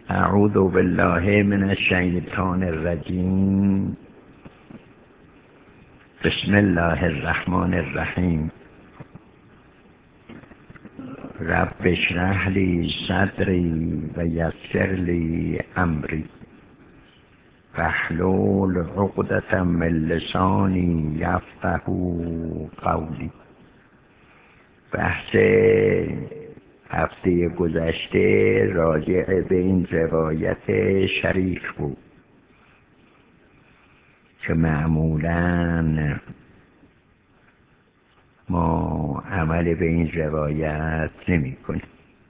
اعوذ بالله من الشیطان الرجیم. بسم الله الرحمن الرحیم. رب اشرح لی صدری و یسر لی امری واحلل عقدة من لسانی یفقهوا قولی. بحث هفته گذشته راجع به این روایت شریف بود که معمولاً ما عمل به این روایت نمی کنیم.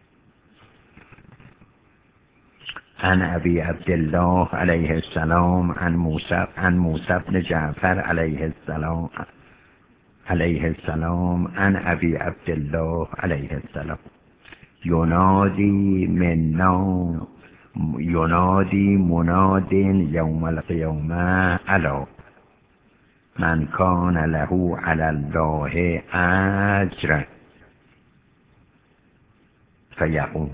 عن ابی عبدالله علیه السلام عن موسی بن جعفر علیه السلام عن ابی عبدالله علیه السلام ینادی مناد یوم القیامه الا من کان له علی الله اجر فیقوم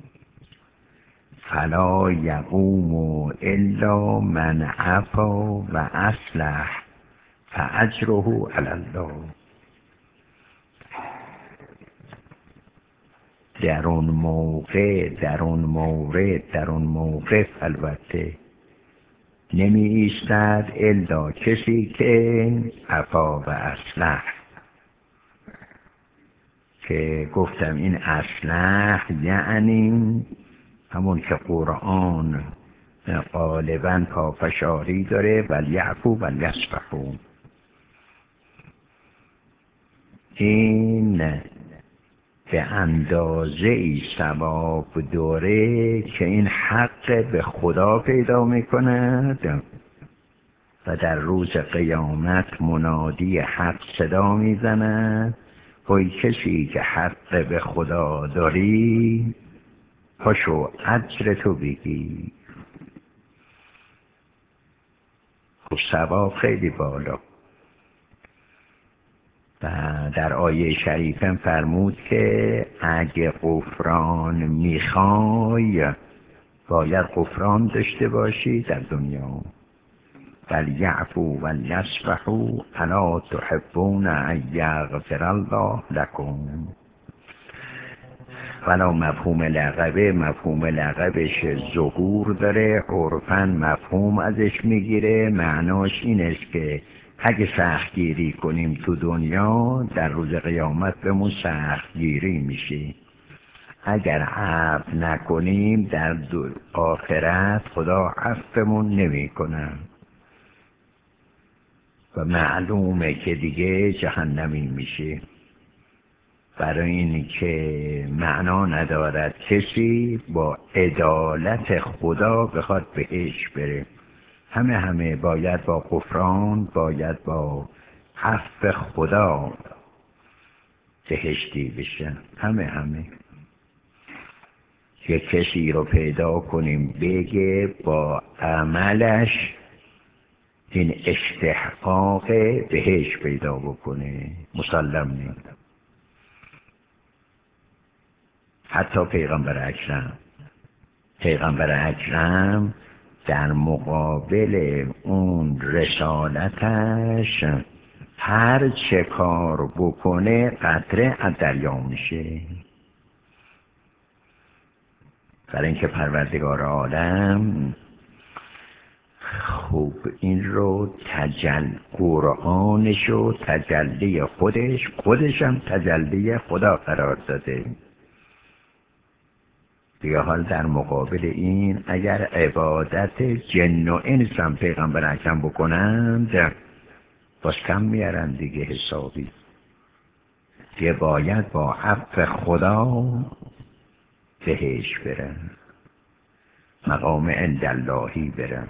فلا یقوم الا من عفا و اصلح فاجره علی الله. در اون موقف البته نمی ایستد الا کسی که عفا و اصلح، که گفتم این اصلح یعنی همون که قرآن غالباً پافشاری داره ولیعفو ولیصفحوا. این به اندازه ای ثواب داره که این حق به خدا پیدا میکند و در روز قیامت منادی حق صدا میزند وای کسی که حق به خدا داری پاشو اجر تو بگی. خب ثواب خیلی بالا. و در آیه شریفم فرمود که اگه غفران میخوای باید غفران داشته باشی در دنیا. ولیعفو ولیصفحوا الا تحبون ان یغفر الله لکم. ولا مفهوم لقبش ظهور داره، عرفاً مفهوم ازش میگیره. معناش این است که اگه سختگیری کنیم تو دنیا در روز قیامت بهمون سختگیری میشه. اگر عفو نکنیم در آخرت خدا عفومون نمیکنه و معلومه که دیگه جهنمی میشه. برای این که معنا ندارد کسی با عدالت خدا بخواد بهش بره. همه باید با غفران، باید با عفو خدا بهشتی بشن. همه یک کسی رو پیدا کنیم بگه با عملش این استحقاق بهشت پیدا بکنه، مسلم نیست. حتی پیغمبر اکرم در مقابل اون رسالتش هر چه کار بکنه قطره از دریا میشه. برای اینکه پروردگار عالم خوب این رو قرآنش و تجلی خودش هم تجلی خدا قرار داده. دیگه حال در مقابل این اگر عبادت جن و انس هم پیغمبر اکرم بکنند باز کم میارن دیگه حسابی. دیگه باید با عفو خدا بهش برن، مقام عنداللهی برن.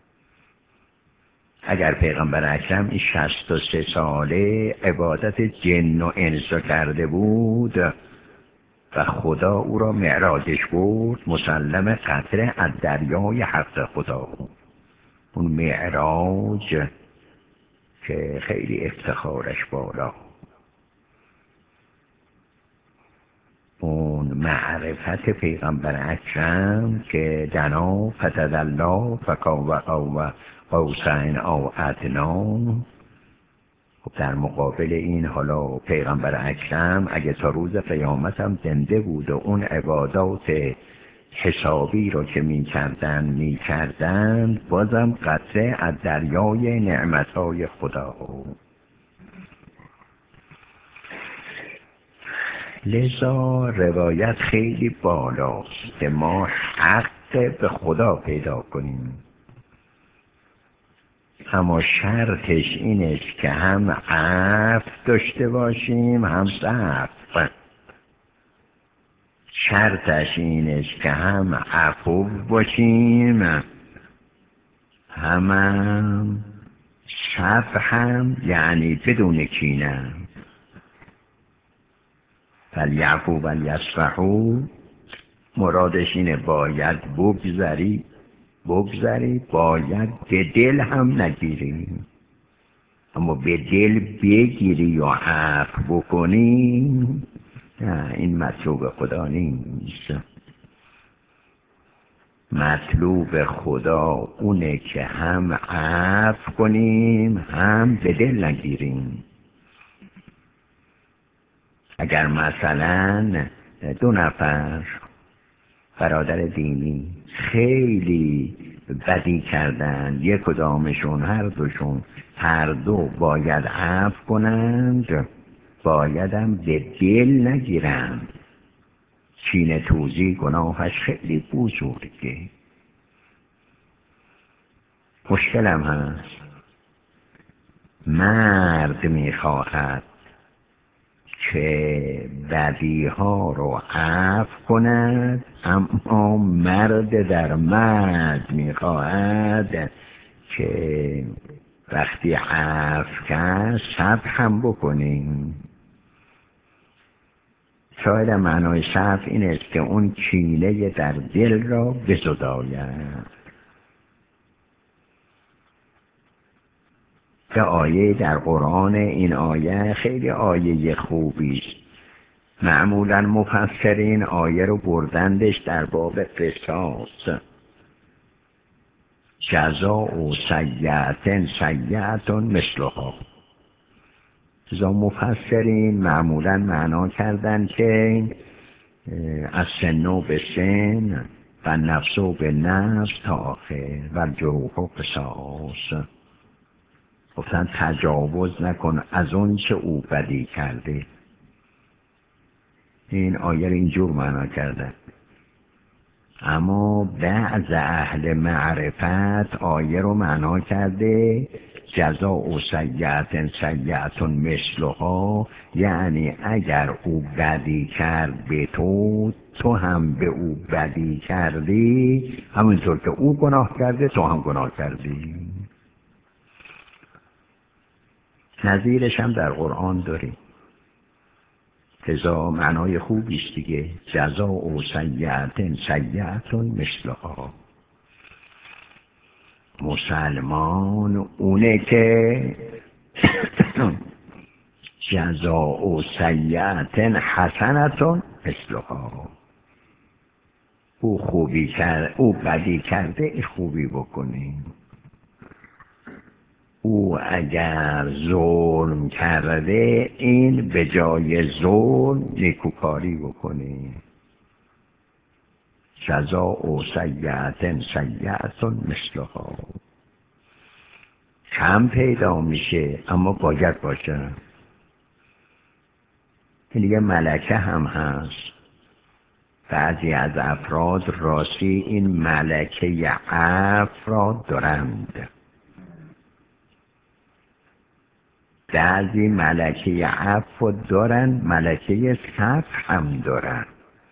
اگر پیغمبر اکرم این 63 ساله عبادت جن و انس کرده بود و خدا او را معراجش بود، مسلم قطره از دریای حق خدا بود. اون معراج که خیلی افتخارش بالا، اون اون معرفت پیغمبر اکرم که دنا فتدلا فکان قوسین او ادنا. خب در مقابل این حالا پیغمبر اکرم اگه تا روز قیامت هم زنده بود و اون عبادات حسابی رو که میکردن بازم قطره از دریای نعمتهای خدا. لذا روایت خیلی بالاست که ما حق به خدا پیدا کنیم، اما شرطش این است که هم عفو داشته باشیم هم صبر. شرطش این است که هم عفو باشیم هم صبر هم، یعنی بدون کینه. فلیعفو ولیصفحوا مرادش اینه باید بگذری، باید به دل هم نگیریم، اما به دل بگیری و عفو بکنیم نه، این مطلوب خدا نیست. مطلوب خدا اونه که هم عفو کنیم هم به دل نگیریم. اگر مثلا 2 نفر برادر دینی خیلی بدی کردن، یک کدامشون هر دو باید عفو کنند، بایدم به دل نگیرند. کینه توزی گناهش خیلی بزرگه. مشکلم هست مرد میخواهد که بدی ها رو عفو کند، اما مرد در مرد میخواهد که وقتی عفو کرد صبر هم بکنیم. شاید معنای صبر این است که اون کینه در دل را بزداید. که آیه در قرآن، این آیه خیلی آیه خوبی است. معمولا مفسرین آیه رو بردندش در باب قصاص. جزاء سیئة سیئة مثلها. لذا مفسرین معمولا معنا کردن که از سن به سن و نفس به نفس تا آخر و جروح و قصاص. گفتن تجاوز نکن از اون چه او بدی کرده. این آیه رو اینجور معنا کردن. اما بعض اهل معرفت آیه رو معنا کرده جزاء سیئة سیئة مثلها، یعنی اگر او بدی کرد به تو هم به او بدی کردی، همونطور که او گناه کرده تو هم گناه کردی. نظیرش هم در قرآن داریم. لذا معنای خوبیست دیگه. جزاء سیئة سیئة مثلها. مسلمان اونه که جزاء سیئة حسنة مثلها. او خوبی کرد، او بدی کرده، خوبی بکنیم. او اگر ظلم کرده، این به جای ظلم نیکوکاری بکنه. جزاء سیئة سیئة مثلها. کم پیدا میشه اما باید باشه. این دیگه ملکه هم هست. بعضی از افراد راستی این ملکه عفو را دارند. بعضی ملکه عفو دارن، ملکه صبر هم دارن.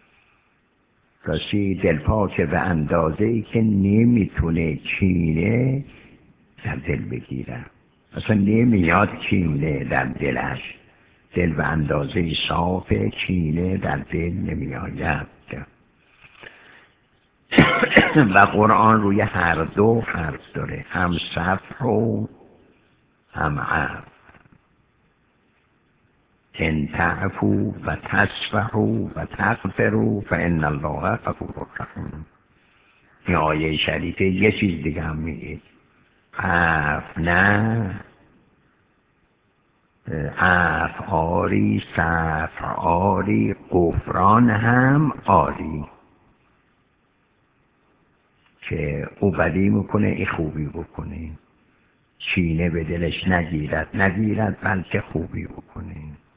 راستی دلپاکه به اندازه‌ای که نمیتونه کینه در دل بگیره. اصلا نمیاد کینه در دلش. دل به اندازه صافه، کینه در دل نمیآید. و قرآن روی هر دو حرف داره، هم صبر و هم عفو. ان تعفو و تصفحوا و تغفروا فان الله غفور رحیم. این آیه شریفه یه چیز دیگه هم میگه، عفو نه، عفو آری، صفح آری، غفران هم آری، که او بدی میکنه ای خوبی بکنه، چینه به دلش نگیرد بلکه خوبی بکنه.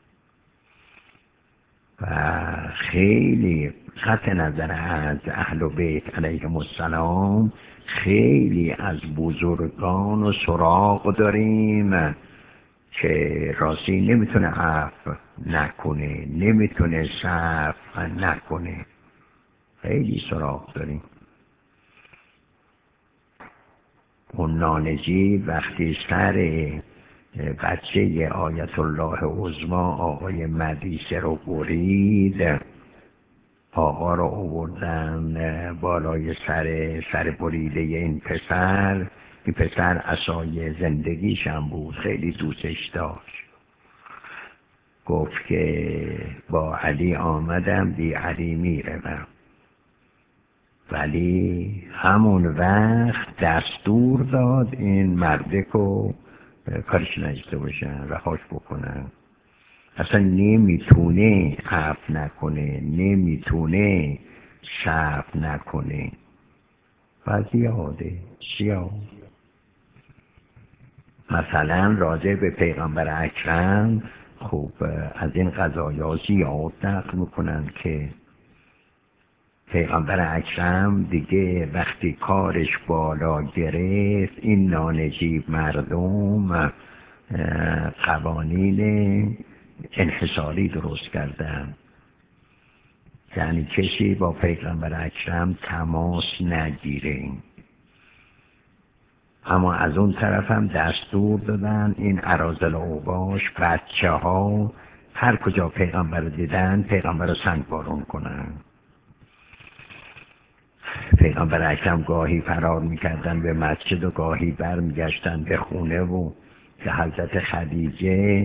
و خیلی قطع نظر از اهل بیت علیهم السلام خیلی از بزرگان و سراغ داریم که راستی نمیتونه عفو نکنه، نمیتونه صفح نکنه، خیلی سراغ داریم. اون نانجی وقتی سر بچه آیت الله عظمی آقای مدیسه رو برید، آقا رو آوردن بالای سر بریده این پسر عصای زندگیش هم بود، خیلی دوستش داشت. گفت که با علی آمدم بی علی میروم، ولی همون وقت دستور داد این مردکو کارش نجده باشن رهاش بکنن. اصلا نمیتونه عفو نکنه، نمیتونه صفح نکنه و زیاده سیاه. مثلا راجع به پیغمبر اکرم خوب از این قضایا زیاد نقل میکنن که پیغمبر اکرم دیگه وقتی کارش بالا گرفت این نانجیب مردم قوانین انحصاری درست کردن، یعنی کسی با پیغمبر اکرم تماس نگیره. اما از اون طرف هم دستور دادن این اراذل اوباش بچه ها هر کجا پیغمبر دیدن پیغمبر رو سنگبارون کنن. پیغمبر اکرم گاهی فرار میکردن به مسجد و گاهی برمیگشتن به خونه و که حضرت خدیجه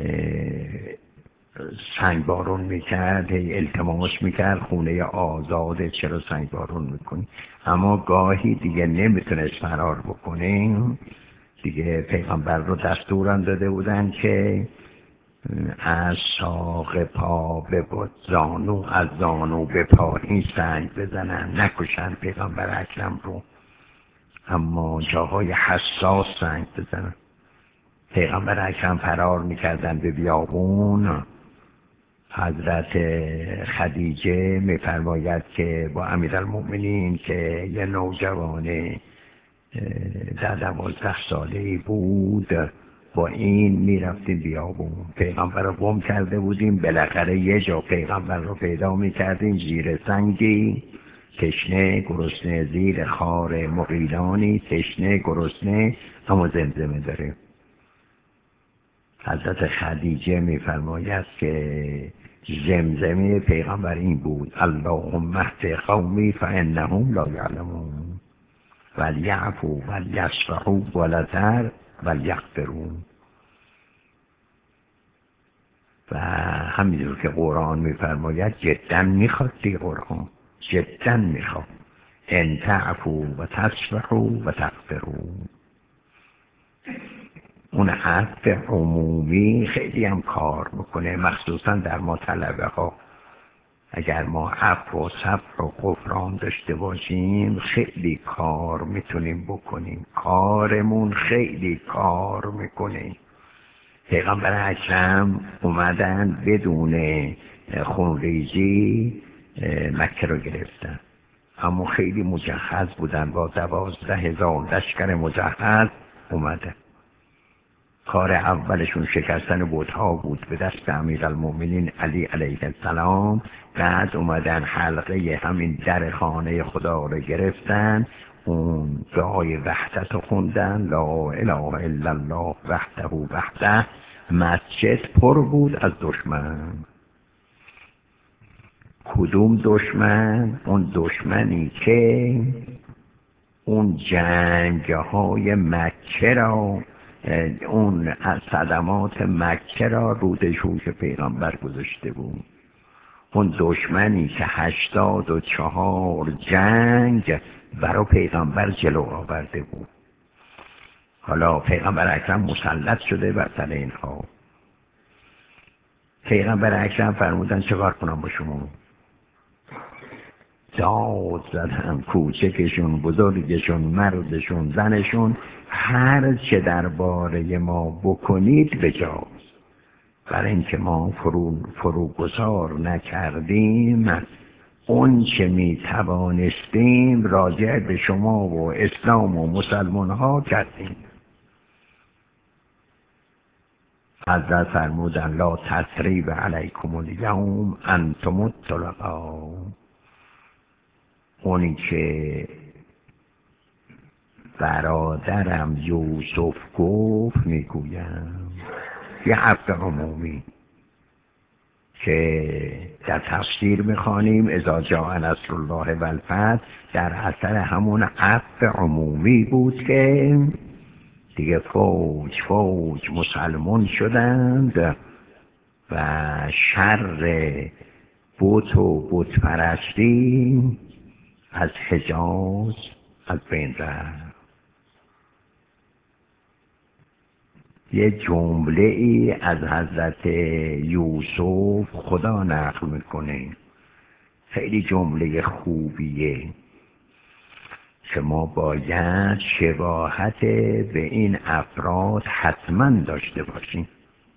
سنگبارون میکرد، التماس میکرد خونه آزاده چرا سنگبارون میکنی، اما گاهی دیگه نمیتونست فرار بکنه. دیگه پیغمبر رو دستورم داده بودن که از ساق پا به زانو، از زانو به پا این سنگ بزنن، نکشن پیغمبر اکرم رو، اما جاهای حساس سنگ بزنن. پیغمبر اکرم فرار میکردن به بیابون، حضرت خدیجه میفرماید که با امیرالمؤمنین که یه نوجوان در 12 ساله‌ای بود با این میرفتیم بیابون، پیغمبر رو گم کرده بودیم، بالاخره یه جا پیغمبر رو پیدا میکردیم زیر سنگی، تشنه گرسنه، زیر خار مغیلانی تشنه گرسنه، اما زمزمه داره. حضرت خدیجه میفرماید که زمزمه پیغمبر این بود: اللهم اهد قومی فانهم لا یعلمون ولیعفوا ولیصفحوا ولیغفروا. و همینطور که قرآن میفرماید جدا میخواد دیگه، قرآن جدا میخواد ان تعفوا و تصفحوا و تغفروا. اون عفو عمومی خیلی هم کار میکنه، مخصوصا در ما طلبه ها. اگر ما عفو و صفح و غفران داشته باشیم خیلی کار میتونیم بکنیم، کارمون خیلی کار میکنه. پیغمبر اکرم اومدن بدون خونریزی مکه رو گرفتن، اما خیلی مجهز بودن، با 12,000 لشکر مجهز اومدن. کار اولشون شکستن بت‌ها بود به دست امیرالمؤمنین علی علیه السلام. بعد اومدن حلقه همین در خانه خدا رو گرفتن، اون دعای وحدت رو خوندن، لا اله الا الله وحده وحده. مسجد پر بود از دشمن. کدوم دشمن؟ اون دشمنی که اون جنگ‌های مکه را اون صدمات مکه را رودشوش پیغمبر گذاشته بود. اون دشمنی که 84 جنگ برای پیغمبر جلو آورده بود. حالا پیغمبر اکرم مسلط شده بر سر اینها. پیغمبر اکرم فرمودن چه کار کنم با شما؟ داد زدن، کوچکشون، بزرگشون، مردشون، زنشون، هر چه درباره ما بکنید بجاست. برای اینکه ما فروگذار نکردیم اون چه می توانستیم راجع به شما و اسلام و مسلمان ها کردیم. حضرت فرمودن لا تثریب علیکم الیوم انتم الطلقاء. اونی که برادرم یوسف گفت میگویم یه عفو عمومی که در تفسیر میخوانیم اذا جاء نصر الله و الفتح، در اثر همون عفو عمومی بود که دیگه فوج مسلمان شدند و شر بت و بت پرستی از حجاز از بین رفت. یه جمله ای از حضرت یوسف خدا نقل میکنه، خیلی جمله خوبیه که ما باید شباهت به این افراد حتما داشته باشیم.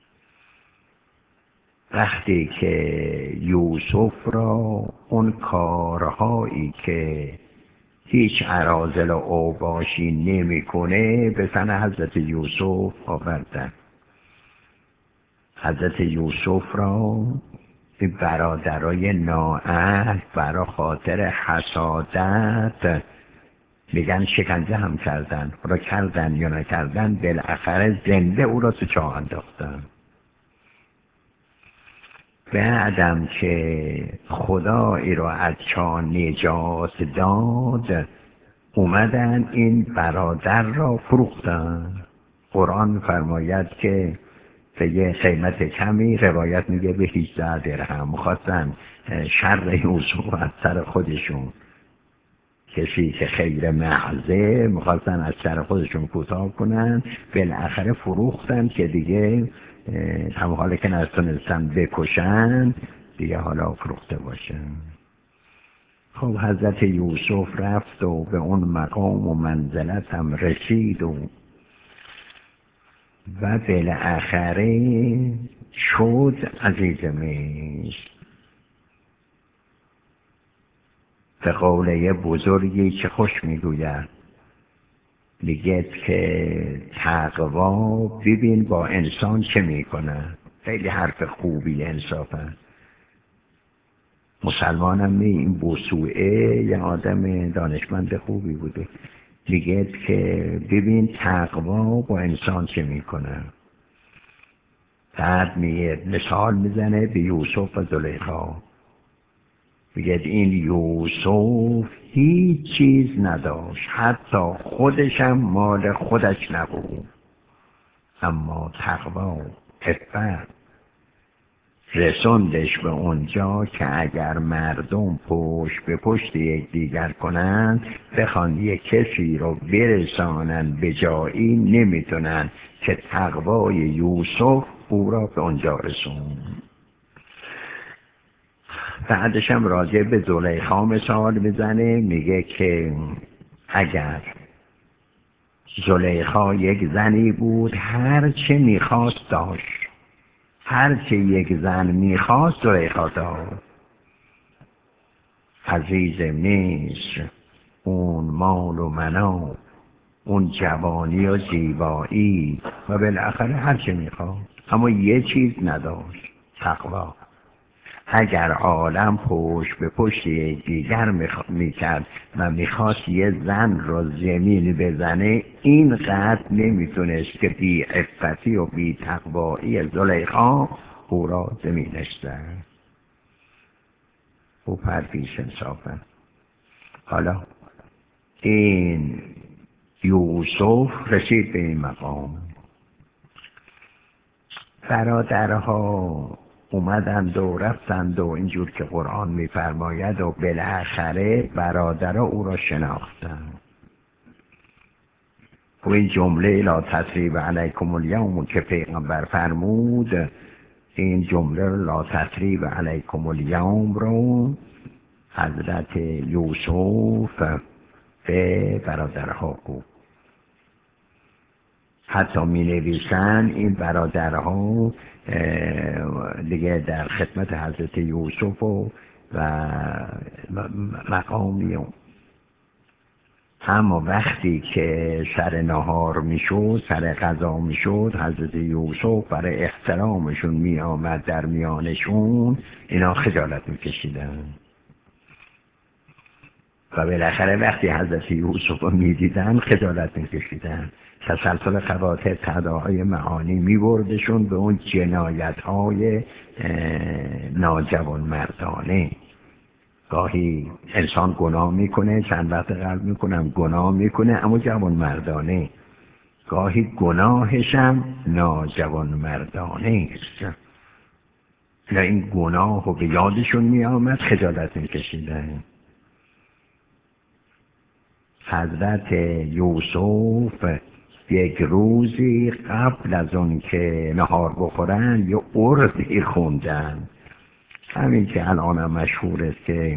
وقتی که یوسف را اون کارهایی که هیچ اراذل و اوباشی نمیکنه به سن حضرت یوسف آوردن. حضرت یوسف را این برادرای نااهل برای خاطر حسادت میگن شکنجه هم کردن. را کردن یا نکردن بالاخره زنده او را تو چاه انداختن. بعدم که خدا ای را از چاه نجات داد اومدن این برادر را فروختن. قرآن فرماید که به یه قیمت کمی، روایت میگه به 18 درهم. خواستن شر یوسف از سر خودشون، کسی که خیر محضه میخواستن از سر خودشون کوتاه کنن، بالاخره فروختن که دیگه هم حالا که نتونستن بکشن دیگه حالا فروخته باشن. خب حضرت یوسف رفت و به اون مقام و منزلت هم رسید و بالاخره شد عزیز مصر. به قول یه بزرگی که خوش میگوید، میگه که تقوا ببین با انسان چه میکنه. خیلی حرف خوبی انصافا. مسلمانم نی، این بوسوعه یه آدم دانشمند خوبی بوده. میگه که ببین تقوا با انسان چه میکنه. بعد مثال میزنه به یوسف و زلیخا. میگه این یوسف هیچ چیز نداشت، حتی خودشم مال خودش نبود، اما تقوا عفت رسوندش به اونجا که اگر مردم پشت به پشت یکدیگر کنند بخوان یک کسی رو برسانن به جایی نمیتونن که تقوای یوسف او را به اونجا رسوند. بعدش هم راجع به زلیخا مثال میزنه، میگه که اگر زلیخا یک زنی بود هر چه میخواست داشت، هر چه یک زن میخواست زلیخا داد. عزیز مصر اون مال و منال، اون جوانی و زیبایی و بالاخره هر چه میخواست، اما یه چیز نداشت، تقوا. اگر عالم پشت به پشت دیگر میکرد و میخواست یه زن رو زمین بزنه، اینقدر نمیتونست که بی عفتی و بی تقوایی زلیخا او را زمینش زد. او پرفیش انصافا. حالا این یوسف رسید به این مقام. برادرها اومدند و رفتند و اینجور که قرآن میفرماید و بالاخره برادرها او را شناختند. و این جمله لا تثریب علیکم الیوم که پیغمبر فرمود، این جمله لا تثریب علیکم الیوم رو حضرت یوسف به برادرها گفت. حتی می نویسن این برادرها دیگه در خدمت حضرت یوسف و مقامی. اما وقتی که سر نهار میشد، سر غذا میشد، حضرت یوسف برای احترامشون می آمد در میانشون، اینا خجالت میکشیدن. و بالاخره وقتی حضرت یوسف رو میدیدن خجالت میکشیدن. تسلسل خواطر تداعی معانی میبردشون به اون جنایت های ناجوان مردانه. گاهی انسان گناه میکنه، چند وقت قبل میکنم گناه میکنه اما جوان مردانه، گاهی گناهشم ناجوان مردانه است. این گناه رو به یادشون میآمد، خجالت میکشیدن. حضرت یوسف یک روزی قبل از اون که نهار بخورن یه عرضی خوندن، همین که الان هم مشهور است که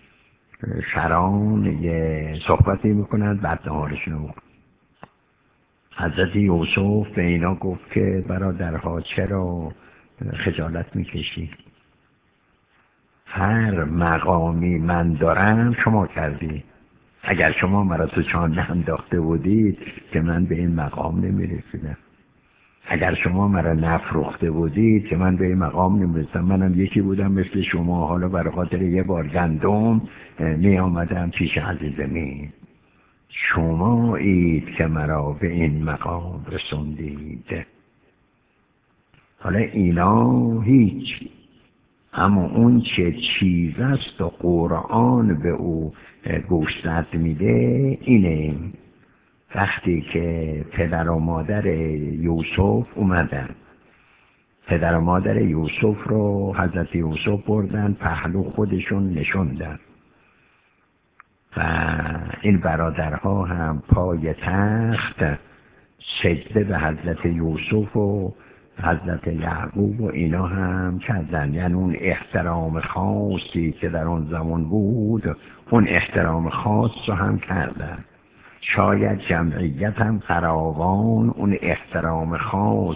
سران یه صحبتی میکنن بعد نهارشون رو. حضرت یوسف به اینا گفت که برادرها چرا خجالت میکشید؟ هر مقامی من دارم شما کردی. اگر شما مرا تو چاه انداخته بودید که من به این مقام نمیرسیدم. اگر شما مرا نفروخته بودید که من به این مقام نمیرسیدم. منم یکی بودم مثل شما، حالا برای خاطر یه بار گندم می آمدم پیش عزیزمین. شما اید که مرا به این مقام رسوندید. حالا اینا هیچ، اما اون چه چیز است و قرآن به او گوشزد میده اینه. وقتی که پدر و مادر یوسف اومدن، پدر و مادر یوسف رو حضرت یوسف بردن پهلو خودشون نشوندن و این برادرها هم پای تخت سجده به حضرت یوسف و حضرت یعقوب و اینا هم کردن. یعنی اون احترام خاصی که در اون زمان بود اون احترام خاص رو هم کردن. شاید جمعیت هم فراوان اون احترام خاص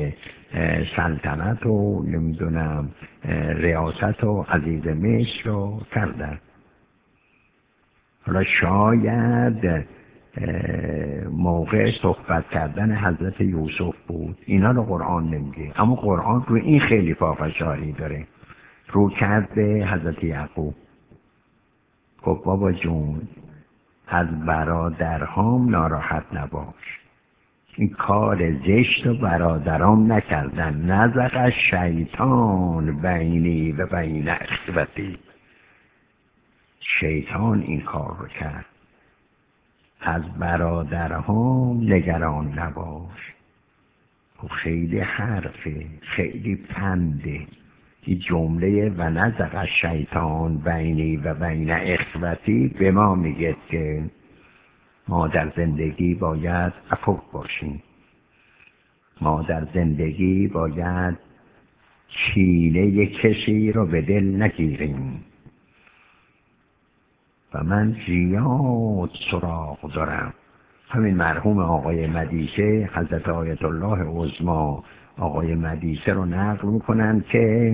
سلطنت و نمیدونم ریاست و عزیز مصر رو کردن. حالا شاید موقع صحبت کردن حضرت یوسف بود، اینا رو قرآن نمیگه، اما قرآن رو این خیلی پافشاری داره. رو کرد به حضرت یعقوب، گفت بابا جون از برادرهام ناراحت نباش، این کار زشت و برادرام نکردن. نزغ شیطان بینی و بین اخوتی، شیطان این کار رو کرد. از برادرهام نگران نباش. خیلی حرفه، خیلی پنده. این جمله و نزغ شیطان بینی و بین اخوتی به ما میگه که ما در زندگی باید عفو باشیم. ما در زندگی باید کینه کسی رو به دل نگیریم. و من زیاد سراغ دارم. همین مرحوم آقای مدیسه، حضرت آیت الله عظما آقای مدیسه رو نقل میکنن که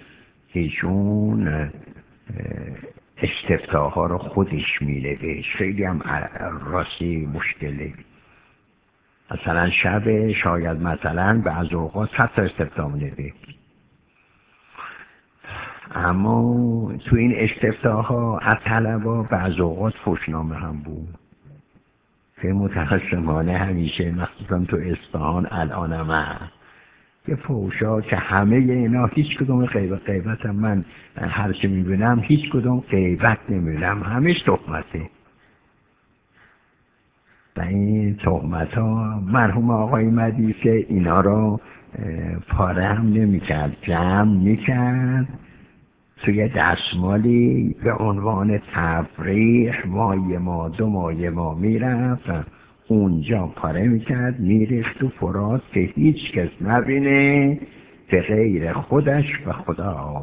ایشون استفتاها رو خودش مینوشت. خیلی هم راستی مشکله. مثلا شب شاید مثلا بعض اوقات 100 تا استفتاح مینوشت، اما تو این استفتاها از طلبا بعض اوقات فحشنامه هم بود که متاسفانه همیشه مخصوصا تو اصفهان الانم هست که فحشا که همه اینا هیچ کدوم غیبت هم من هر چه میبینم هیچ کدوم غیبت نمیبینم، همش تهمته. و این تهمت ها مرحوم آقای مدیسه اینا رو پاره هم نمیکرد، جمع میکرد توی دستمالی به عنوان تفریح، مایه ما 2 مایه ما میرفت اونجا پاره میکرد میریخت تو فرات که هیچ کس نبینه به غیر خودش و خدا.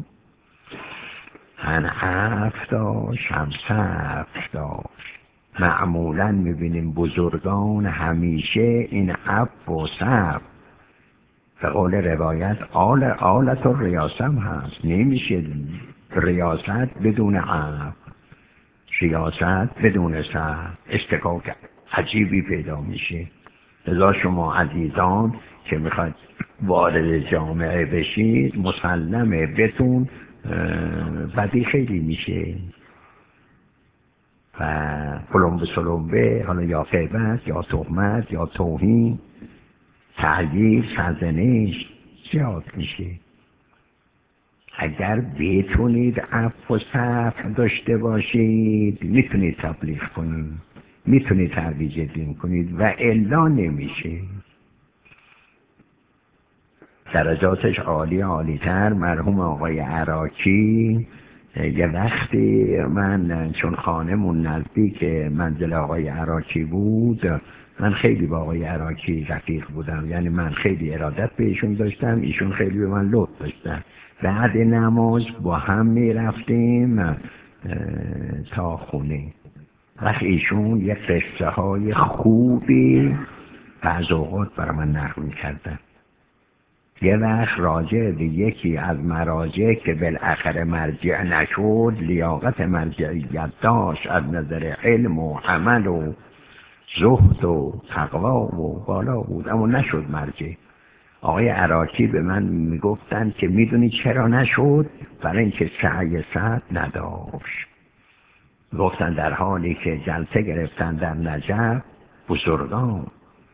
هفت داشت، هم صف داشت. معمولا میبینیم بزرگان همیشه این عف و صف به قول روایت آلت و ریاسم هست. نمیشه ریاست بدون عف، ریاست بدون صف، اشتکاک عجیبی پیدا میشه. لذا شما عزیزان که میخواید وارد جامعه بشید مسلمه بهتون بدی خیلی میشه و پلمبه سلمبه، حالا یا غیبت یا تهمت یا توهین، تعییر، سرزنش زیاد میشه. اگر بتونید عفو و صفح داشته باشید میتونید تبلیغ کنید، میتونید ترویج دین کنید و الا نمیشه. درجاتش عالی تر. مرحوم آقای عراقی یه وقتی من چون خانمون نزدیک منزل آقای عراقی بود، من خیلی با آقای عراقی رفیق بودم، یعنی من خیلی ارادت به ایشون داشتم، ایشون خیلی به من لطف داشتن. بعد نماز با هم می رفتیم تا خونه. وقت ایشون یه قصه های خوبی بعض اوقات برای من نقل می کردن. یه وقت راجع به یکی از مراجع که بالاخره مرجع نشد، لیاقت مرجعیت داشت از نظر علم و عمل و زهد و تقوا و بالا بود اما نشد مرجع. آقای عراقی به من میگفتن که میدونی چرا نشد؟ برای اینکه سعی سعد نداشت. گفتن در حالی که جلسه گرفتن در نجف بزرگان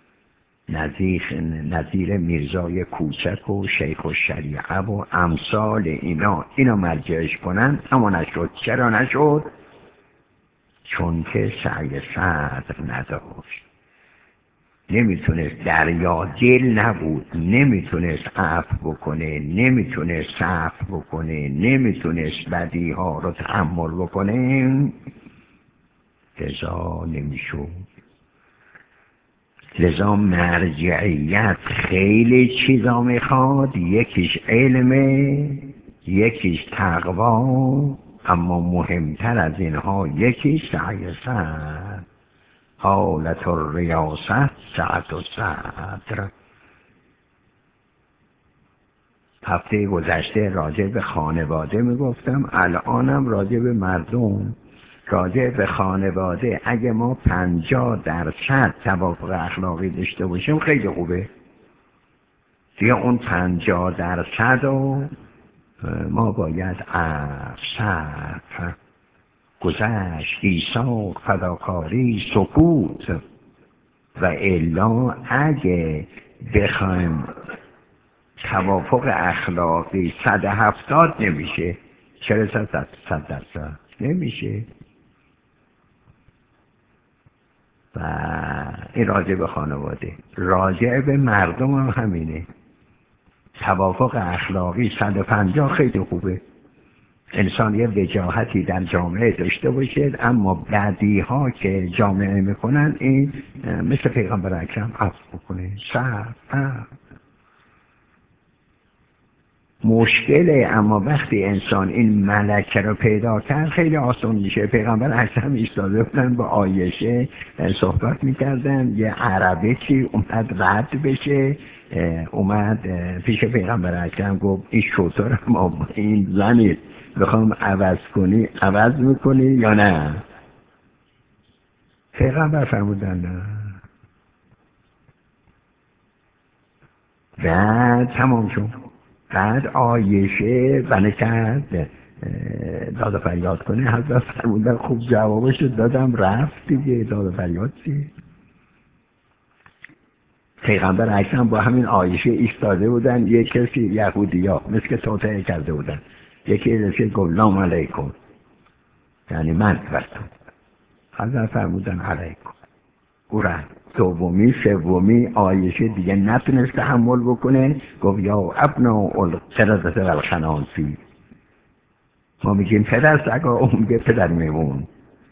نظیر میرزای کوچک و شیخ الشریعه و امثال اینا مرجعش کنن اما نشد. چرا نشد؟ چون که سعی صدر نداشت، نمیتونست، دریا دل نبود، نمیتونست عفو بکنه، نمیتونست صفح بکنه، نمیتونست بدی ها رو تحمل بکنه، لذا نمیشد. لذا مرجعیت خیلی چیزا میخواد، یکیش علمه، یکیش تقوا، اما مهمتر از اینها یکیش سعی صدر. حالت الریاست سعت و صدر. هفته گذشته راجع به خانواده میگفتم، الانم راجع به مردم. راجع به خانواده اگه ما 50% توافق اخلاقی داشته باشیم خیلی خوبه. دیگه اون 50% رو ما باید صبر، گذشت، ایثار، فداکاری، سکوت و الا اگه بخوایم توافق اخلاقی 170 نمیشه. چرا 100% نمیشه؟ و این راجع به خانواده. راجع به مردم هم همینه. توافق اخلاقی 150 خیلی خوبه، انسان یه وجاهتی در جامعه داشته باشد، اما بدی ها که جامعه میکنن این مثل پیغمبر اکرم عفو بکنه. صبر. مشکله، اما وقتی انسان این ملکه رو پیدا کرد خیلی آسان میشه. پیغمبر اکرم ایستاده بودن با عایشه صحبت میکردن، یه عربکی اومد رد بشه، اومد پیش پیغمبر اکرم گفت این شطور ما این زنید بخوام عوض کنی عوض میکنی یا نه؟ پیغمبر فرمودن نه. بعد تمام شد. بعد عایشه بنه کرد داد و فریاد کنه، حضرت فرمودن خوب جوابشو دادم رفت دیگه، داد و فریاد چی؟ پیغمبر اکرم با همین عایشه ایستاده بودن، یک کسی یهودیا مثل که توطئه کرده بودن، یکی رسید گفت سلام علیکم، یعنی من برتون. حضرت فرمودن علیکم. او رفت. دومی سومی عایشه دیگه نتونست تحمل بکنه، گفت یا ابنا القردة والخنازیر. ما میگیم پدر سگا، اون میگه پدر میمون،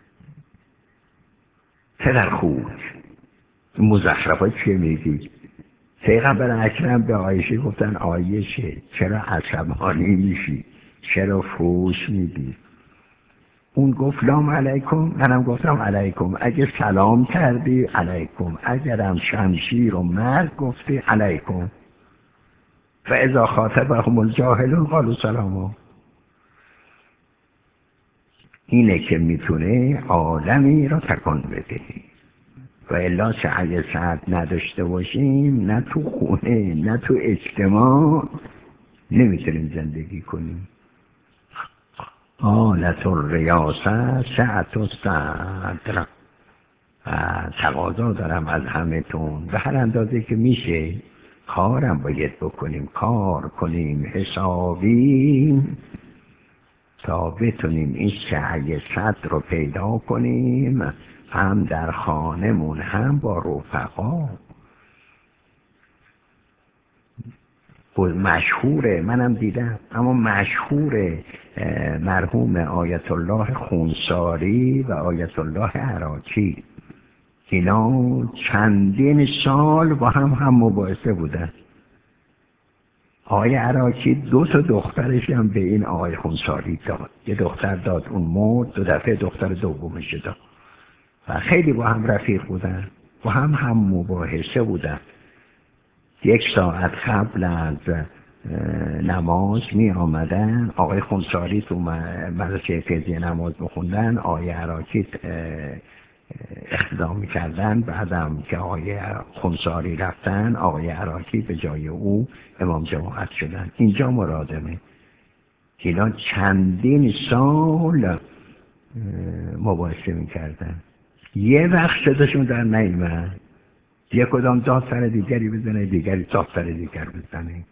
پدر خوک. مزخرفات چیه میگی؟ پیغمبر اکرم به عایشه گفتن عایشه چرا عصبانی میشی، چرا فوش میدی؟ اون گفت لام علیکم، منم گفتم علیکم. اگه سلام کردی علیکم، اگرم شمشیر و مرد گفتی علیکم. و اذا خاطبهم الجاهلون قالوا سلاما. اینه که میتونه عالمی را تکان بده. و الا چه اگه ساعت نداشته باشیم، نه تو خونه نه تو اجتماع نمیتونیم زندگی کنیم. آلت الریاسه سعت و صدر. تقاضا دارم از همه‌تون به هر اندازه که میشه کارم باید بکنیم، کار کنیم حسابی تا بتونیم این سعی صدر رو پیدا کنیم، هم در خانمون هم با رفقا. مشهوره، منم دیدم، اما مشهوره مرحوم آیت الله خونساری و آیت الله عراقی، اینا چندین سال با هم مباحثه بودن. آقای عراقی 2 تا دخترش هم به این آقای خونساری داد. یه دختر داد، اون مرد، 2 دفعه دختر دومش داد و خیلی با هم رفیق بودن، با هم مباحثه بودن. 1 ساعت قبل از نماز می آمدن، آقای خونساری تو مدرسه فقهی نماز بخوندن، آقای عراقی اقتدا می‌کردن. بعدم که آقای خونساری رفتن، آقای عراقی به جای او امام جماعت شدن. اینجا مرادمه. اینا چندین سال مباحثه می‌کردن، یه وقت صداشون در نیامد، یک کدام داد سر دیگری بزنه، دیگری داد سر دیگر بزنه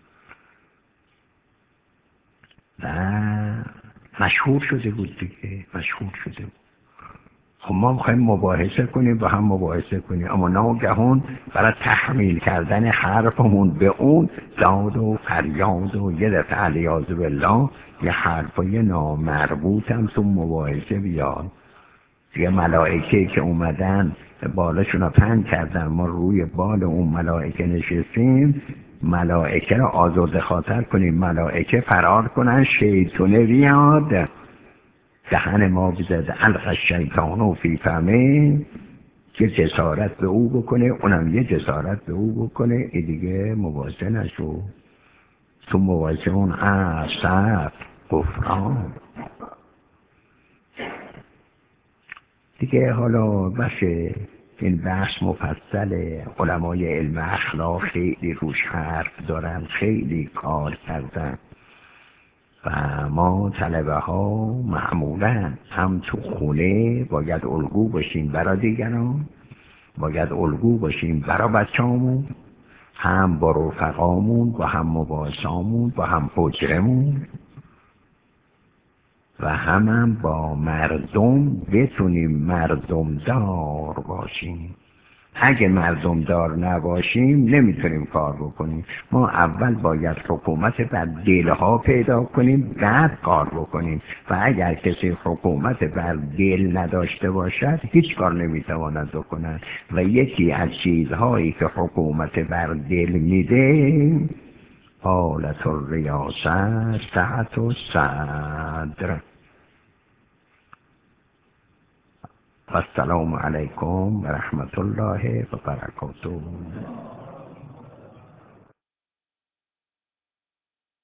و مشهور شده بود دیگه، مشهور شده بود. خب ما میخوایم مباحثه کنیم، با هم مباحثه کنیم، اما ناگهان برای تحمیل کردن حرفمون به اون داد و فریاد و یه دفعه علیاذ بالله یه حرفای نامربوط هم تو مباحثه بیاد. یه ملائکه که اومدن بالاشون رو پهن کردن، ما روی بال اون ملائکه نشستیم، ملائکه رو آزرده خاطر کنیم، ملائکه فرار کنن، شیطونه بیاد دهن ما بزد الق الشیطان فی فمه، یه جسارت به او بکنه، اونم یه جسارت به او بکنه، این دیگه مباحثه نشو. تو مباحثه اون عصب گفران دیگه. حالا باشه این بحث مفصل، علمای علم اخلاق خیلی روش حرف دارن، خیلی کار کردن و ما طلبه ها معمولا هم تو خونه باید الگو باشیم برای دیگران، باید الگو باشیم برای بچه‌هامون، هم با رفقامون، با هم مباحثامون، با هم حجرمون و هم با مردم بتونیم مردمدار باشیم. اگه مردمدار نباشیم نمیتونیم کار بکنیم. ما اول باید حکومت بر دلها پیدا کنیم، بعد کار بکنیم. و اگر کسی حکومت بر دل نداشته باشد هیچ کار نمیتواند بکند. و یکی از چیزهایی که حکومت بر دل میده حالت الریاسه سعت و صدر. السلام علیکم و رحمت الله و برکاته.